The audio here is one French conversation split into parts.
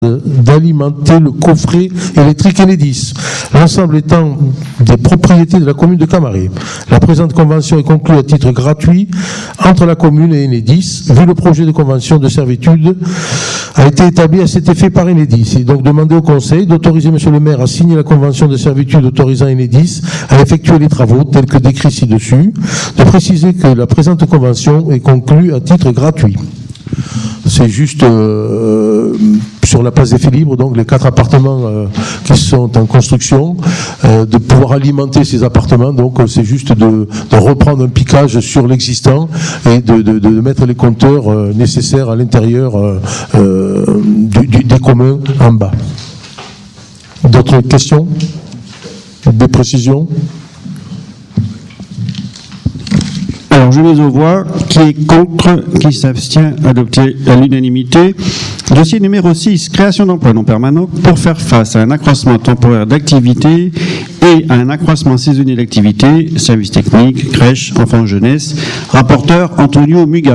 d'alimenter le coffret électrique Enedis, l'ensemble étant des propriétés de la commune de Camaret. La présente convention est conclue à titre gratuit entre la commune et Enedis, vu le projet de convention de servitude a été établi à cet effet par Enedis. Il est donc demandé au Conseil d'autoriser Monsieur le maire à signer la convention de servitude autorisant Enedis à effectuer les travaux tels que décrits ci-dessus, de préciser que la présente convention est conclue à titre gratuit. C'est juste sur la place des Faits Libres, donc les 4 appartements qui sont en construction, de pouvoir alimenter ces appartements. Donc c'est juste de reprendre un piquage sur l'existant et de mettre les compteurs nécessaires à l'intérieur des communs en bas. D'autres questions? Des précisions? Alors, je mets aux voix qui est contre, qui s'abstient, adopté à l'unanimité. Dossier numéro 6, création d'emplois non permanents pour faire face à un accroissement temporaire d'activité et à un accroissement saisonnier d'activité, services techniques, crèche, enfants, jeunesse. Rapporteur Antonio Muga.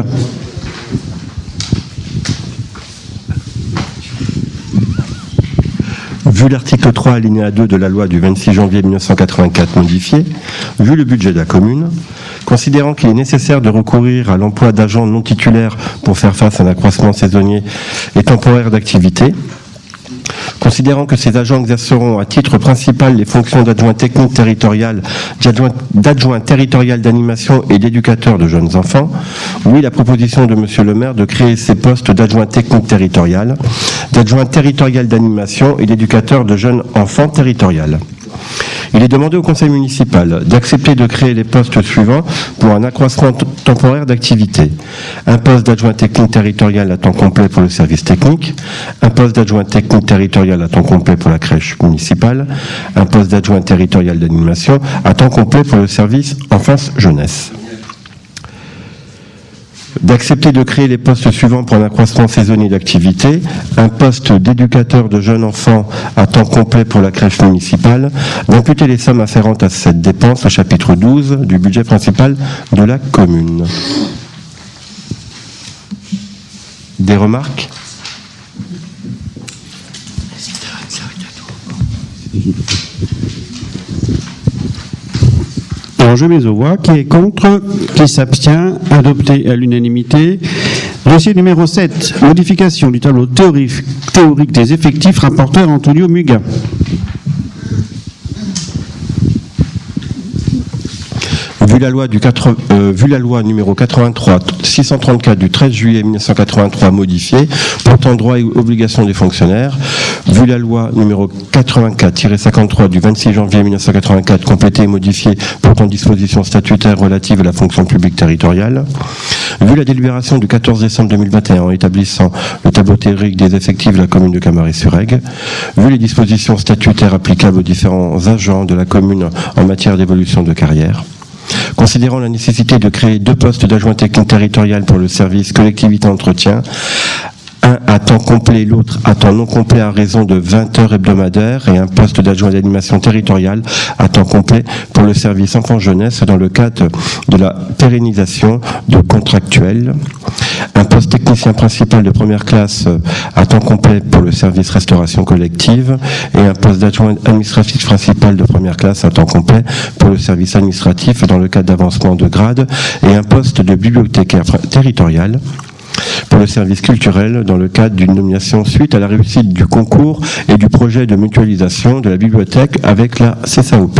Vu l'article 3 alinéa 2 de la loi du 26 janvier 1984 modifié, vu le budget de la commune, considérant qu'il est nécessaire de recourir à l'emploi d'agents non titulaires pour faire face à un accroissement saisonnier et temporaire d'activité, considérant que ces agents exerceront à titre principal les fonctions d'adjoint technique territorial, d'adjoint territorial d'animation et d'éducateur de jeunes enfants, oui, la proposition de Monsieur le maire de créer ces postes d'adjoint technique territorial, d'adjoint territorial d'animation et d'éducateur de jeunes enfants territorial. Il est demandé au conseil municipal d'accepter de créer les postes suivants pour un accroissement temporaire d'activité. Un poste d'adjoint technique territorial à temps complet pour le service technique, un poste d'adjoint technique territorial à temps complet pour la crèche municipale, un poste d'adjoint territorial d'animation à temps complet pour le service enfance-jeunesse. D'accepter de créer les postes suivants pour un accroissement saisonnier d'activité, un poste d'éducateur de jeunes enfants à temps complet pour la crèche municipale, d'imputer les sommes afférentes à cette dépense au chapitre 12 du budget principal de la commune. Des remarques ? Alors, je mets aux voix qui est contre, qui s'abstient, adopté à l'unanimité. Dossier numéro 7, modification du tableau théorique des effectifs, rapporteur Antonio Muga. Vu la loi numéro 83-634 du 13 juillet 1983 modifiée, portant droit et obligations des fonctionnaires, vu la loi numéro 84-53 du 26 janvier 1984 complétée et modifiée portant dispositions statutaires relatives à la fonction publique territoriale, vu la délibération du 14 décembre 2021 établissant le tableau théorique des effectifs de la commune de Camaret-sur-Aigle, vu les dispositions statutaires applicables aux différents agents de la commune en matière d'évolution de carrière, considérant la nécessité de créer 2 postes d'adjoint technique territorial pour le service collectivité entretien, un à temps complet, l'autre à temps non complet à raison de 20 heures hebdomadaires, et un poste d'adjoint d'animation territoriale à temps complet pour le service enfant-jeunesse dans le cadre de la pérennisation de contractuels, un poste technicien principal de première classe à temps complet pour le service restauration collective, et un poste d'adjoint administratif principal de première classe à temps complet pour le service administratif dans le cadre d'avancement de grade, et un poste de bibliothécaire territorial pour le service culturel dans le cadre d'une nomination suite à la réussite du concours et du projet de mutualisation de la bibliothèque avec la CSAOP.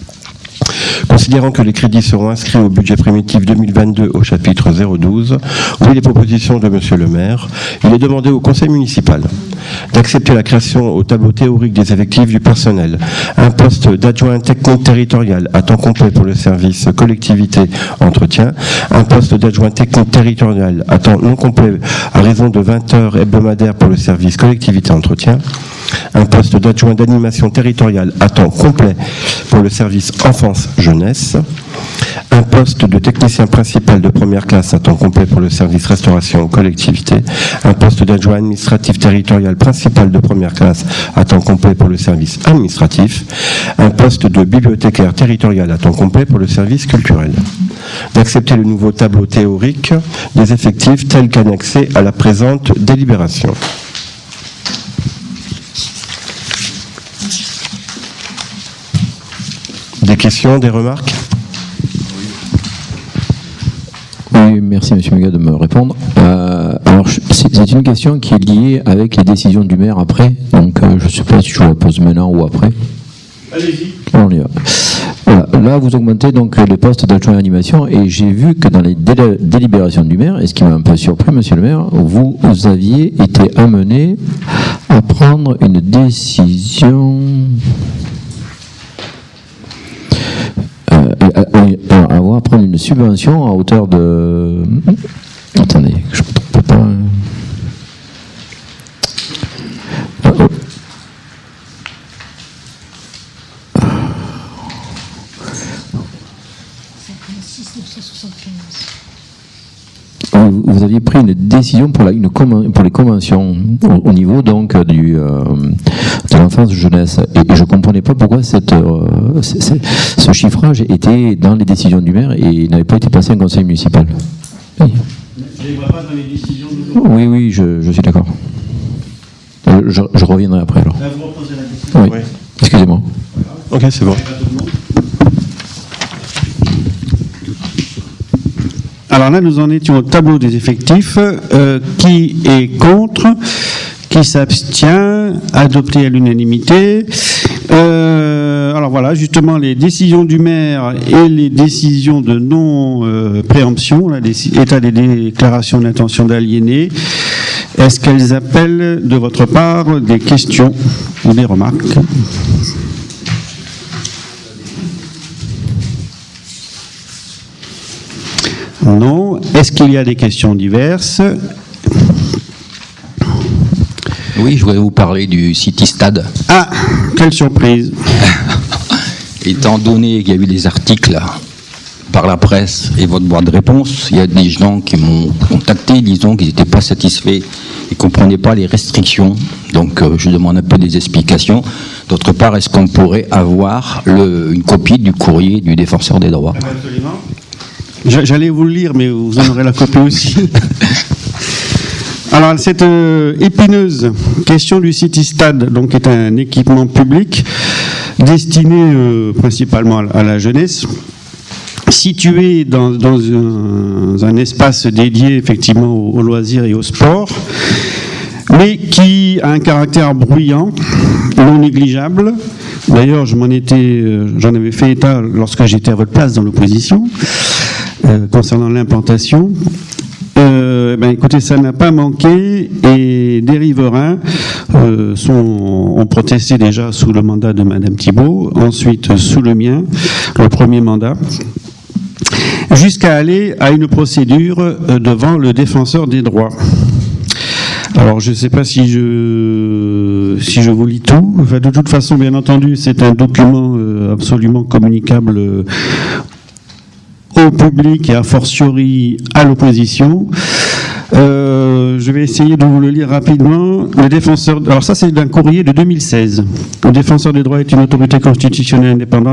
Considérant que les crédits seront inscrits au budget primitif 2022 au chapitre 012, oui, les propositions de Monsieur le maire, il est demandé au conseil municipal d'accepter la création au tableau théorique des effectifs du personnel, un poste d'adjoint technique territorial à temps complet pour le service collectivité entretien, un poste d'adjoint technique territorial à temps non complet à raison de 20 heures hebdomadaires pour le service collectivité entretien, un poste d'adjoint d'animation territoriale à temps complet pour le service enfance-jeunesse, un poste de technicien principal de première classe à temps complet pour le service restauration collectivité, un poste d'adjoint administratif territorial principal de première classe à temps complet pour le service administratif, un poste de bibliothécaire territorial à temps complet pour le service culturel. D'accepter le nouveau tableau théorique des effectifs tel qu'annexé à la présente délibération. questions, des remarques? Oui, merci M. Méga de me répondre. Alors, c'est une question qui est liée avec les décisions du maire après, donc je ne sais pas si je vous la pose maintenant ou après. Allez-y. On y va. Voilà. Là, vous augmentez donc les postes d'adjoint à l'animation et j'ai vu que dans les délibérations du maire, et ce qui m'a un peu surpris, monsieur le maire, vous aviez été amené à prendre une décision... à prendre une subvention à hauteur de... Attendez, je ne me trompe pas... Vous aviez pris une décision pour les conventions au niveau donc de l'enfance jeunesse et je ne comprenais pas pourquoi ce chiffrage était dans les décisions du maire et n'avait pas été passé en conseil municipal. Oui. Je ne les vois pas dans les décisions d'aujourd'hui. Oui, je suis d'accord. Je reviendrai après alors. Là, vous reposez la question. Oui. Oui. Excusez-moi. Ok, c'est bon. Alors là, nous en étions au tableau des effectifs. Qui est contre? Qui s'abstient? Adopté à l'unanimité. Alors voilà, justement, les décisions du maire et les décisions de non-préemption, état des déclarations d'intention d'aliéner, est-ce qu'elles appellent de votre part des questions ou des remarques? Non. Est-ce qu'il y a des questions diverses? Oui, je voudrais vous parler du City Stade. Ah, quelle surprise! Étant donné qu'il y a eu des articles par la presse et votre boîte de réponse, il y a des gens qui m'ont contacté, disant qu'ils n'étaient pas satisfaits, ils ne comprenaient pas les restrictions. Donc je demande un peu des explications. D'autre part, est-ce qu'on pourrait avoir une copie du courrier du défenseur des droits? Absolument. J'allais vous le lire, mais vous en aurez la copie aussi. Alors, cette épineuse question du City Stade, donc, est un équipement public destiné principalement à la jeunesse, situé dans un espace dédié effectivement aux loisirs et au sport, mais qui a un caractère bruyant, non négligeable. D'ailleurs, j'en avais fait état lorsque j'étais à votre place dans l'opposition. Concernant l'implantation, écoutez, ça n'a pas manqué et des riverains ont protesté déjà sous le mandat de Madame Thibault, ensuite sous le mien, le premier mandat, jusqu'à aller à une procédure devant le défenseur des droits. Alors, je ne sais pas si je vous lis tout. Enfin, de toute façon, bien entendu, c'est un document absolument communicable au public et a fortiori à l'opposition. Je vais essayer de vous le lire rapidement. Le défenseur, alors ça c'est d'un courrier de 2016. Le défenseur des droits est une autorité constitutionnelle indépendante.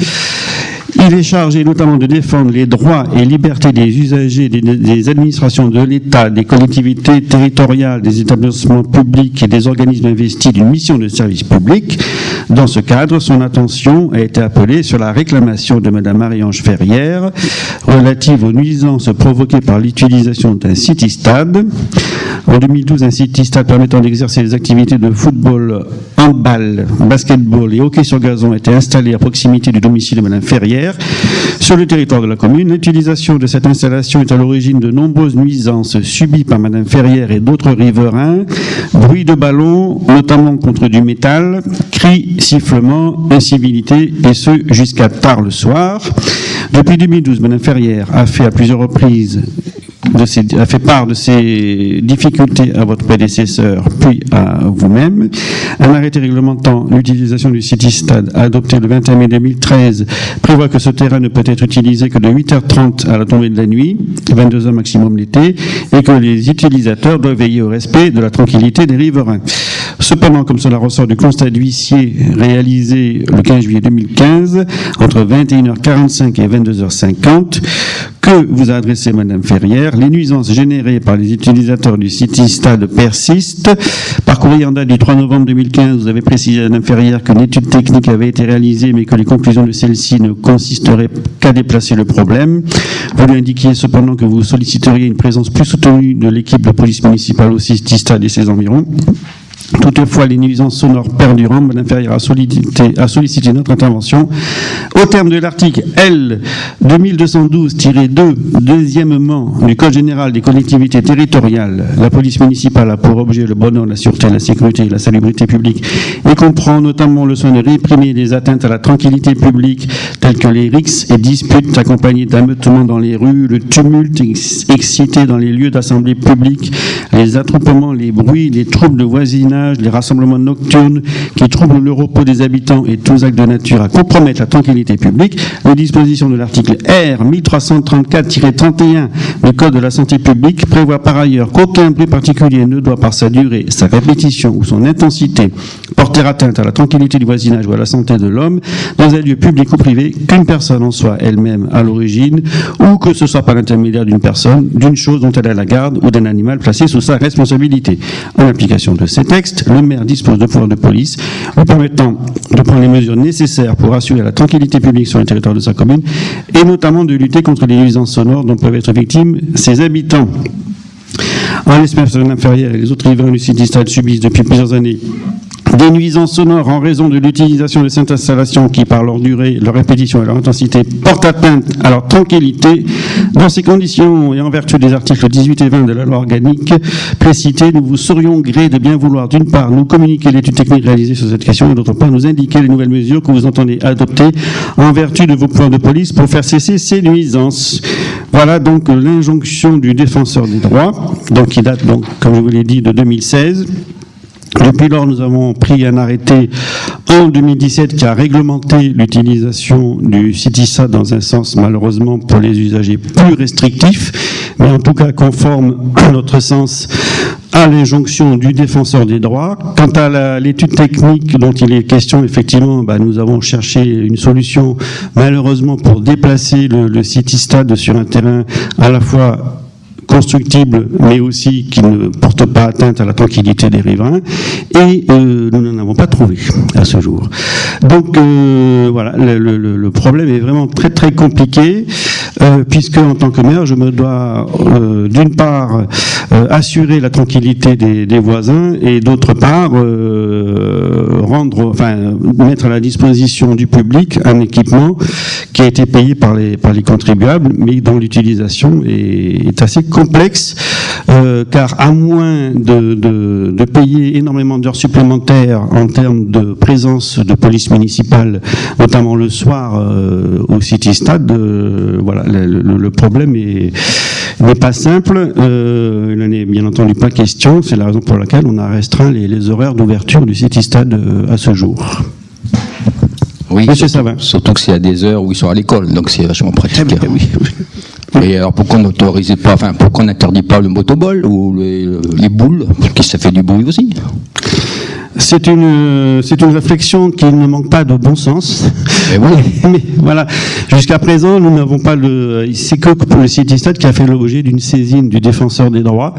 Il est chargé notamment de défendre les droits et libertés des usagers, des administrations de l'État, des collectivités territoriales, des établissements publics et des organismes investis d'une mission de service public. Dans ce cadre, son attention a été appelée sur la réclamation de Madame Marie-Ange Ferrière relative aux nuisances provoquées par l'utilisation d'un city-stade. En 2012, un city-stade permettant d'exercer les activités de football, handball, basketball et hockey sur gazon a été installé à proximité du domicile de Madame Ferrière sur le territoire de la commune. L'utilisation de cette installation est à l'origine de nombreuses nuisances subies par Madame Ferrière et d'autres riverains. Bruit de ballon, notamment contre du métal, cris, sifflements, incivilités, et ce jusqu'à tard le soir. Depuis 2012, Madame Ferrière a fait à plusieurs reprises a fait part de ses difficultés à votre prédécesseur, puis à vous-même. Un arrêté réglementant l'utilisation du city-stade adopté le 21 mai 2013 prévoit que ce terrain ne peut être utilisé que de 8h30 à la tombée de la nuit, 22h maximum l'été, et que les utilisateurs doivent veiller au respect de la tranquillité des riverains. Cependant, comme cela ressort du constat d'huissier réalisé le 15 juillet 2015, entre 21h45 et 22h50, que vous a adressé Madame Ferrière. Les nuisances générées par les utilisateurs du Citystad persistent. Par courrier en date du 3 novembre 2015, vous avez précisé à Madame Ferrière qu'une étude technique avait été réalisée, mais que les conclusions de celle-ci ne consisteraient qu'à déplacer le problème. Vous lui indiquiez cependant que vous solliciteriez une présence plus soutenue de l'équipe de police municipale au Citystad et ses environs. Toutefois, les nuisances sonores perdurant, Mme Ferrière a sollicité notre intervention. Au terme de l'article L 2212-2, deuxièmement, du Code général des collectivités territoriales, la police municipale a pour objet le bonheur, la sûreté, la sécurité et la salubrité publique et comprend notamment le soin de réprimer les atteintes à la tranquillité publique telles que les rixes et disputes accompagnées d'ameutements dans les rues, le tumulte excité dans les lieux d'assemblée publique, les attroupements, les bruits, les troubles de voisinage, les rassemblements nocturnes qui troublent le repos des habitants et tous actes de nature à compromettre la tranquillité publique. Les dispositions de l'article R 1334-31 du Code de la santé publique prévoient par ailleurs qu'aucun bruit particulier ne doit, par sa durée, sa répétition ou son intensité, porter atteinte à la tranquillité du voisinage ou à la santé de l'homme dans un lieu public ou privé, qu'une personne en soit elle-même à l'origine ou que ce soit par l'intermédiaire d'une personne, d'une chose dont elle a la garde ou d'un animal placé sous sa responsabilité. En application de ces textes, le maire dispose de pouvoirs de police lui permettant de prendre les mesures nécessaires pour assurer la tranquillité publique sur le territoire de sa commune et notamment de lutter contre les nuisances sonores dont peuvent être victimes ses habitants. En l'espèce de Mme Ferrière et les autres riverains du Citystad subissent depuis plusieurs années des nuisances sonores en raison de l'utilisation de cette installation qui, par leur durée, leur répétition et leur intensité, portent atteinte à leur tranquillité. Dans ces conditions, et en vertu des articles 18 et 20 de la loi organique précitée, nous vous serions gré de bien vouloir, d'une part, nous communiquer l'étude technique réalisée sur cette question, et d'autre part, nous indiquer les nouvelles mesures que vous entendez adopter en vertu de vos pouvoirs de police pour faire cesser ces nuisances. Voilà donc l'injonction du défenseur des droits, donc qui date, donc, comme je vous l'ai dit, de 2016. Depuis lors, nous avons pris un arrêté en 2017 qui a réglementé l'utilisation du Citystad dans un sens, malheureusement, pour les usagers plus restrictif, mais en tout cas conforme à notre sens à l'injonction du défenseur des droits. Quant à l'étude technique dont il est question, effectivement, nous avons cherché une solution, malheureusement, pour déplacer le Citystad sur un terrain à la fois constructible, mais aussi qui ne porte pas atteinte à la tranquillité des riverains, et nous n'en avons pas trouvé à ce jour. Donc voilà, le problème est vraiment très très compliqué, puisque en tant que maire, je me dois d'une part assurer la tranquillité des voisins, et d'autre part mettre à la disposition du public un équipement qui a été payé par les contribuables, mais dont l'utilisation est assez complexe, car à moins de payer énormément d'heures supplémentaires en termes de présence de police municipale, notamment le soir au Citystad, voilà, le problème n'est pas simple. Il n'en est bien entendu pas question. C'est la raison pour laquelle on a restreint les horaires d'ouverture du Citystad à ce jour. Oui, Monsieur Savin. Surtout que c'est à des heures où ils sont à l'école, donc c'est vachement pratique. Eh bien, oui. Et alors pourquoi on n'autorise pas, pourquoi on n'interdit pas le motoball ou les boules, parce que ça fait du bruit aussi. C'est une réflexion qui ne manque pas de bon sens. Et oui. Mais voilà, jusqu'à présent, nous n'avons pas c'est que pour le Citystad qui a fait l'objet d'une saisine du défenseur des droits.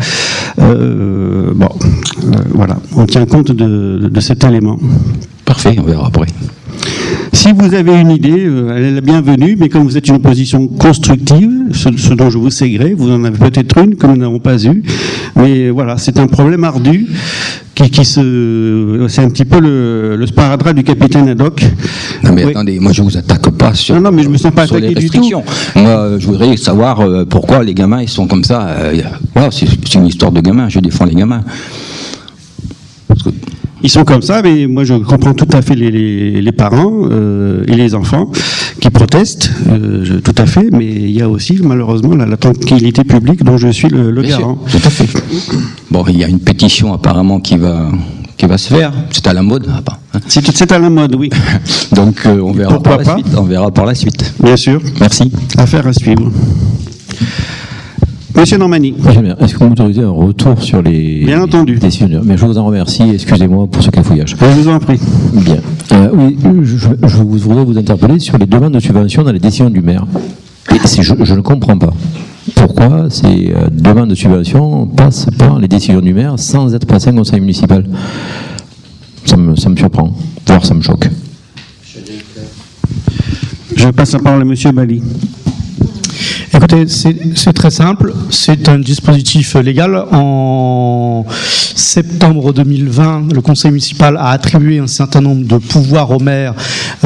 Voilà, on tient compte de cet élément. Parfait, on verra après. Si vous avez une idée, elle est la bienvenue, mais comme vous êtes une opposition constructive, ce dont je vous sais gré, vous en avez peut-être une que nous n'avons pas eue, mais voilà, c'est un problème ardu c'est un petit peu le sparadrap du capitaine Haddock. Non mais oui. Attendez, moi je vous attaque pas sur, non, mais je me sens pas sur les attaqué du tout. restrictions. Moi je voudrais savoir pourquoi les gamins ils sont comme ça. Voilà, c'est une histoire de gamins, je défends les gamins. Parce que ils sont comme ça, mais moi je comprends tout à fait les parents et les enfants qui protestent, tout à fait, mais il y a aussi malheureusement la tranquillité publique dont je suis le garant. Sûr, tout à fait. Bon, il y a une pétition apparemment qui va se faire, c'est à la mode. C'est à la mode, oui. Donc on verra Pourquoi par la suite. On verra par la suite. Bien sûr. Merci. Affaire à suivre. Monsieur Normani. Est-ce que vous m'autorisez un retour sur les Bien entendu. décisions? Mais je vous en remercie, excusez-moi pour ce cafouillage. Je vous en prie. Bien. Oui, je voudrais vous interpeller sur les demandes de subvention dans les décisions du maire. Je ne comprends pas. Pourquoi ces demandes de subvention passent par les décisions du maire sans être passées au conseil municipal? Ça me surprend, voire ça me choque. Je passe la parole à M. Bali. Écoutez, c'est très simple. C'est un dispositif légal. En septembre 2020, le conseil municipal a attribué un certain nombre de pouvoirs au maire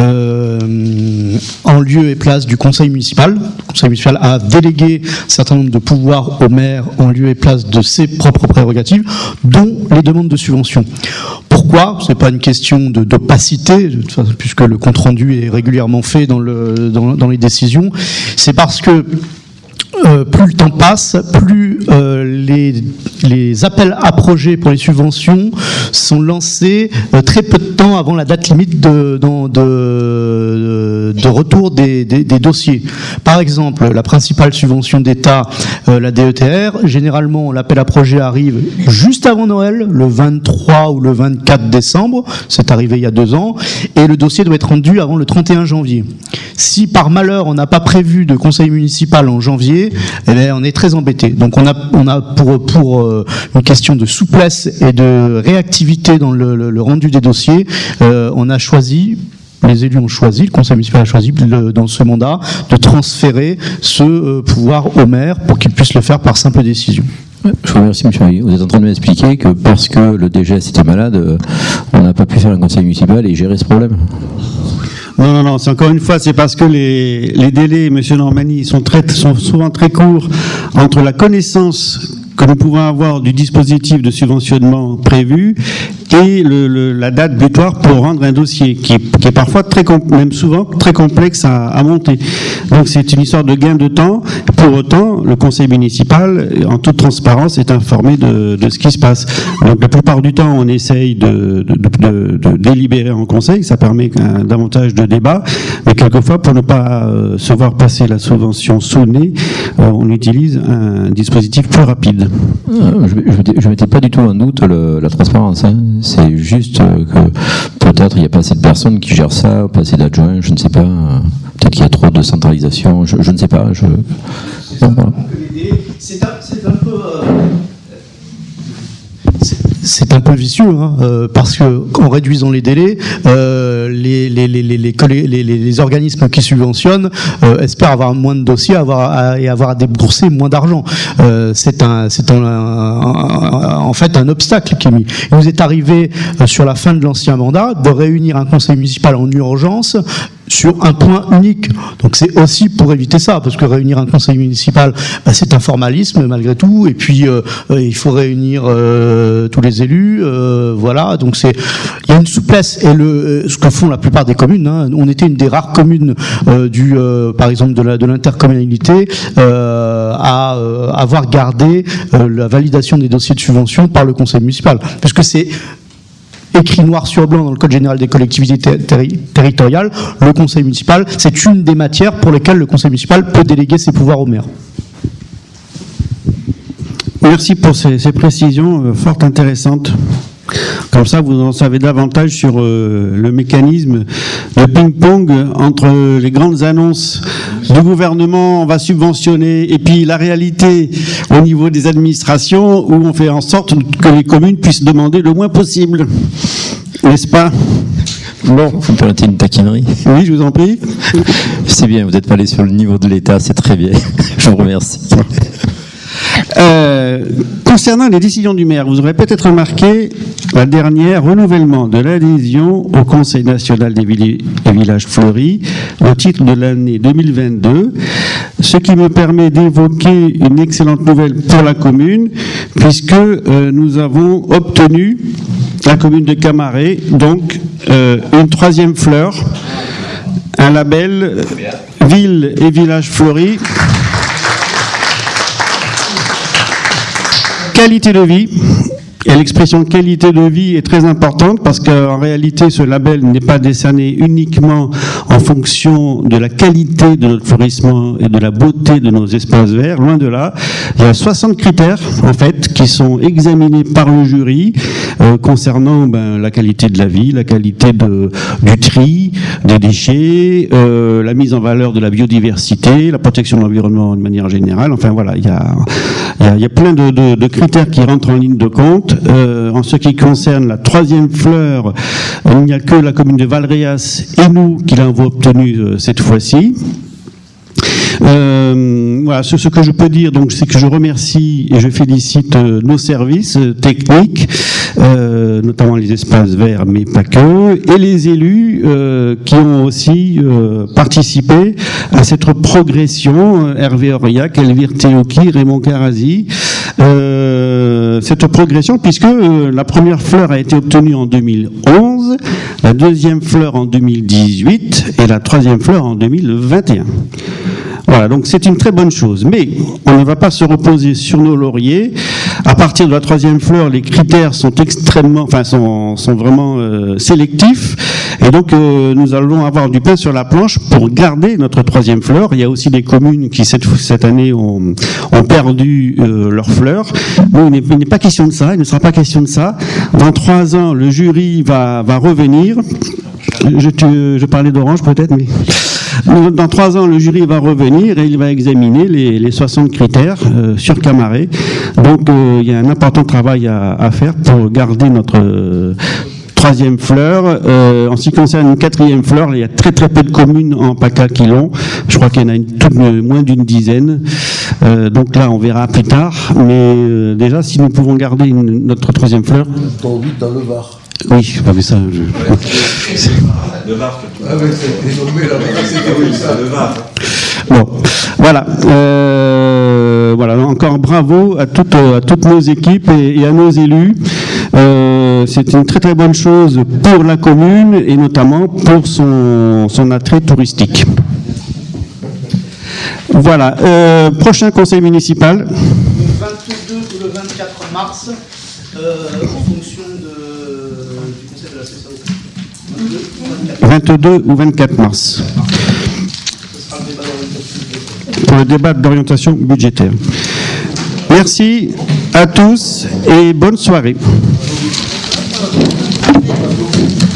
en lieu et place du conseil municipal. Le conseil municipal a délégué un certain nombre de pouvoirs au maire en lieu et place de ses propres prérogatives, dont les demandes de subvention. Pourquoi? Ce n'est pas une question d'opacité, puisque le compte-rendu est régulièrement fait dans les décisions. C'est parce que plus le temps passe, plus les appels à projets pour les subventions sont lancés très peu de temps avant la date limite de retour des dossiers. Par exemple, la principale subvention d'État, la DETR, généralement l'appel à projet arrive juste avant Noël, le 23 ou le 24 décembre, c'est arrivé il y a 2 ans, et le dossier doit être rendu avant le 31 janvier. Si par malheur on n'a pas prévu de conseil municipal en janvier, eh bien, on est très embêté. Donc on a pour une question de souplesse et de réactivité dans le rendu des dossiers, on a choisi, les élus ont choisi, le conseil municipal a choisi dans ce mandat de transférer ce pouvoir au maire pour qu'il puisse le faire par simple décision. Je vous remercie, M. Maillot. Vous êtes en train de m'expliquer que parce que le DGS était malade, on n'a pas pu faire un conseil municipal et gérer ce problème. Non, c'est encore une fois, c'est parce que les délais, M. Normani, sont souvent très courts entre la connaissance que nous pouvons avoir du dispositif de subventionnement prévu et la date butoir pour rendre un dossier qui est parfois même souvent très complexe à monter. Donc c'est une histoire de gain de temps. Pour autant, le conseil municipal, en toute transparence, est informé de ce qui se passe. Donc la plupart du temps, on essaye de délibérer en conseil, ça permet davantage de débats, mais quelquefois, pour ne pas se voir passer la subvention sous le nez, on utilise un dispositif plus rapide. Je ne mettais pas du tout en doute la transparence. Hein. C'est juste que peut-être il n'y a pas assez de personnes qui gèrent ça, pas assez d'adjoints, je ne sais pas. Peut-être qu'il y a trop de centralisation, je ne sais pas. Bon, voilà. C'est un peu vicieux, hein, parce que en réduisant les délais, les organismes qui subventionnent espèrent avoir moins de dossiers et avoir à débourser moins d'argent. C'est en fait un obstacle qui est mis. Il nous est arrivé sur la fin de l'ancien mandat de réunir un conseil municipal en urgence sur un point unique. Donc c'est aussi pour éviter ça, parce que réunir un conseil municipal, c'est un formalisme malgré tout, et puis il faut réunir tous les élus, voilà. Donc il y a une souplesse, et ce que font la plupart des communes, hein. On était une des rares communes par exemple de l'intercommunalité à avoir gardé la validation des dossiers de subvention par le conseil municipal, puisque c'est écrit noir sur blanc dans le Code général des collectivités territoriales, le conseil municipal, c'est une des matières pour lesquelles le conseil municipal peut déléguer ses pouvoirs au maire. Merci pour ces précisions fort intéressantes. Comme ça, vous en savez davantage sur le mécanisme de ping-pong entre les grandes annonces du gouvernement, on va subventionner, et puis la réalité au niveau des administrations, où on fait en sorte que les communes puissent demander le moins possible. N'est-ce pas ? Bon, vous me permettez une taquinerie? Oui, je vous en prie. C'est bien, vous n'êtes pas allé sur le niveau de l'État, c'est très bien. Je vous remercie. Concernant les décisions du maire, vous aurez peut-être remarqué la dernière renouvellement de l'adhésion au Conseil national des villes et villages fleuris au titre de l'année 2022, ce qui me permet d'évoquer une excellente nouvelle pour la commune, puisque nous avons obtenu, la commune de Camaret, donc une 3e fleur, un label Ville et Village Fleuris. Qualité de vie Et l'expression qualité de vie est très importante parce qu'en réalité, ce label n'est pas décerné uniquement en fonction de la qualité de notre florissement et de la beauté de nos espaces verts. Loin de là, il y a 60 critères, en fait, qui sont examinés par le jury concernant la qualité de la vie, la qualité du tri, des déchets, la mise en valeur de la biodiversité, la protection de l'environnement de manière générale. Enfin voilà, il y a plein de critères qui rentrent en ligne de compte. En ce qui concerne la troisième fleur, il n'y a que la commune de Valréas et nous qui l'avons obtenue cette fois-ci. Voilà, ce que je peux dire, donc, c'est que je remercie et je félicite nos services techniques, notamment les espaces verts, mais pas que, et les élus qui ont aussi participé à cette progression. Hervé Aurillac, Elvire Théoki, Raymond Carazi. Cette progression, puisque la première fleur a été obtenue en 2011, la deuxième fleur en 2018 et la troisième fleur en 2021. Voilà, donc c'est une très bonne chose. Mais on ne va pas se reposer sur nos lauriers. À partir de la troisième fleur, les critères sont sont vraiment sélectifs. Et donc nous allons avoir du pain sur la planche pour garder notre troisième fleur. Il y a aussi des communes qui cette année ont perdu leurs fleurs. Mais il n'est pas question de ça. Il ne sera pas question de ça. Dans 3 ans, le jury va revenir. Je parlais d'orange peut-être, mais dans 3 ans, le jury va revenir et il va examiner les 60 critères sur Camaret. Donc, il y a un important travail à faire pour garder notre troisième fleur. En ce qui concerne une quatrième fleur, il y a très très peu de communes en PACA qui l'ont. Je crois qu'il y en a moins d'une dizaine. Donc là, on verra plus tard. Mais déjà, si nous pouvons garder notre troisième fleur... Dans le Var. Oui, mais ça... Le Var. Ah oui, c'est nommé là-bas, c'était ça, le Var. Bon, voilà. Voilà. Encore bravo à toutes nos équipes et à nos élus. C'est une très très bonne chose pour la commune et notamment pour son attrait touristique. Voilà. Prochain conseil municipal. Le 22 ou le 24 mars, en fonction du conseil de la CSAO. 22 ou 24 mars. Pour le débat d'orientation budgétaire. Merci à tous et bonne soirée.